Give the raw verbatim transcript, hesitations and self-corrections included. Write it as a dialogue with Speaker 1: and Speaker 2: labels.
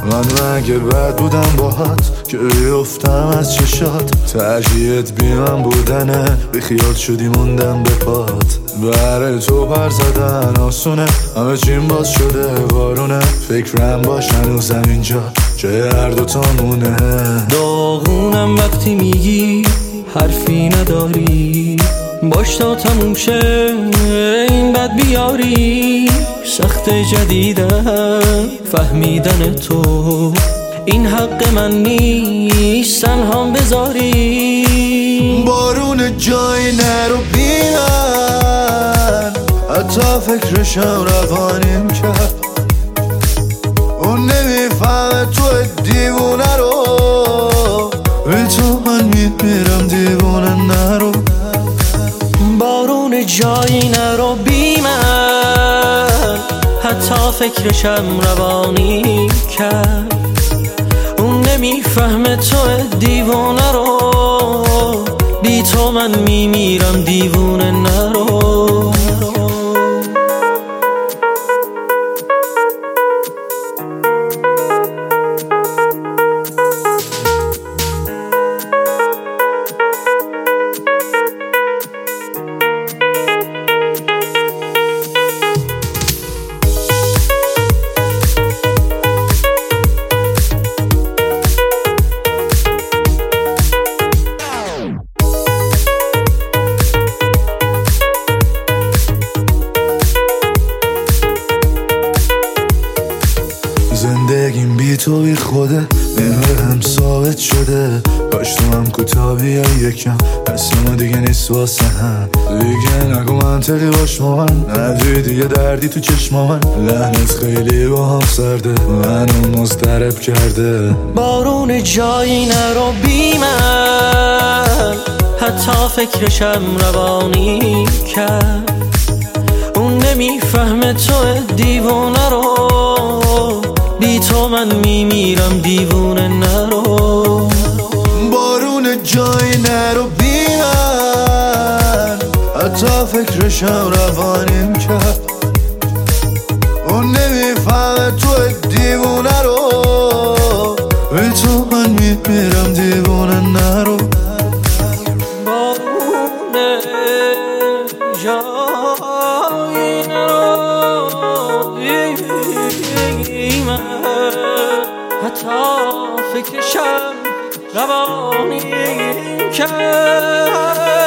Speaker 1: من مگه بد بودم باهات که بیفتم از چشات؟ ترجیحت بی من بودنه، بی خیال شدی موندم به پات. برای تو پر زدن آسونه، همه چیم باز شده بارونه. فکرم باش هنوزم اینجا جای هر دوتامونه.
Speaker 2: داغونم وقتی میگی حرفی نداری، باش تا تموم شه این بد بیاری. سخت جدیدم فهمیدن تو، این حق من نیست تنهام بذاری.
Speaker 1: بارون جایی نرو بی من، حتی فکرشم روانیم کرد. اون نمیفهمه تو دیوونه رو، به تو من میمیرم دیوونه نرو.
Speaker 2: بارون جایی نرو بی من، حتی فکرشم روانی کرد. اون نمیفهمه تو دیوونه رو، بی تو من میمیرم دیوونه نرو.
Speaker 1: زندگیم بی تو بی خوده، نمه هم ثابت شده. باش تو هم کوتاه یا یکم، دست ما دیگه نیست واسه هم. دیگه نگو منطقی باش با من، ندوی دیگه دردی تو چشما من. لحنت خیلی با هم سرده، منو مضطرب کرده.
Speaker 2: بارون جایی نرو بی من، حتی فکرشم روانی کرد. اون نمیفهمه تو دیوونه رو، بی تو من میمیرم دیوونه نرو.
Speaker 1: بارون جایی نرو بی من، حتی فکرشم روانیم کرد. اون نمیفهمه تو دیوونه رو، بی تو من میمیرم دیوونه نرو.
Speaker 2: بارون جایی نرو بی من، حتی فکرشم روانی کرد.